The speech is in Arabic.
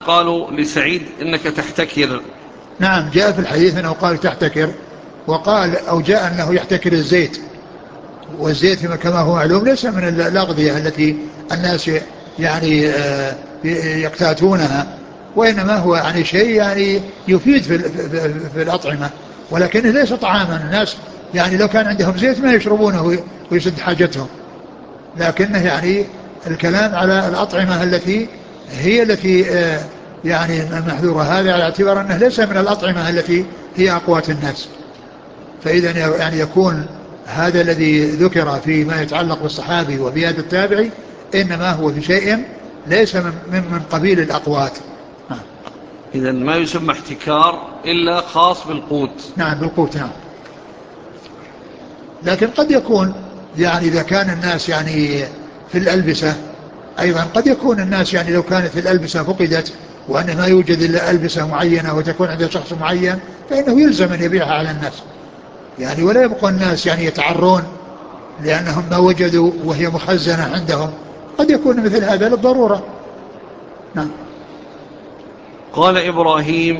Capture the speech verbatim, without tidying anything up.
قالوا لسعيد إنك تحتكر. نعم جاء في الحديث أنه قال تحتكر، وقال أو جاء أنه يحتكر الزيت، والزيت كما هو معلوم ليس من الأغذية التي الناس يعني آه، يقتاتونها، وإنما هو يعني شيء يعني يفيد في, في, في الأطعمة، ولكنه ليس طعاما. الناس يعني لو كان عندهم زيت ما يشربونه ويسد حاجتهم، لكنه يعني الكلام على الأطعمة التي هي التي آه، يعني محذورة، هذا على اعتبار أنه ليس من الأطعمة التي هي أقوات الناس. فإذا يعني يكون هذا الذي ذكر فيما يتعلق بالصحابي وبهذا التابعي إنما هو في شيء ليس من, من, من قبيل الأقوات. إذن ما يسمى احتكار إلا خاص بالقوت. نعم بالقوت. نعم. لكن قد يكون يعني إذا كان الناس يعني في الألبسة أيضا، قد يكون الناس يعني لو كانت الألبسة فقدت وأنه ما يوجد إلا ألبسة معينة وتكون عند شخص معين، فإنه يلزم أن يبيعها على الناس يعني، ولا يبقى الناس يعني يتعرون لأنهم ما وجدوا وهي مخزنة عندهم. قد يكون مثل هذا للضرورة. نعم. قال إبراهيم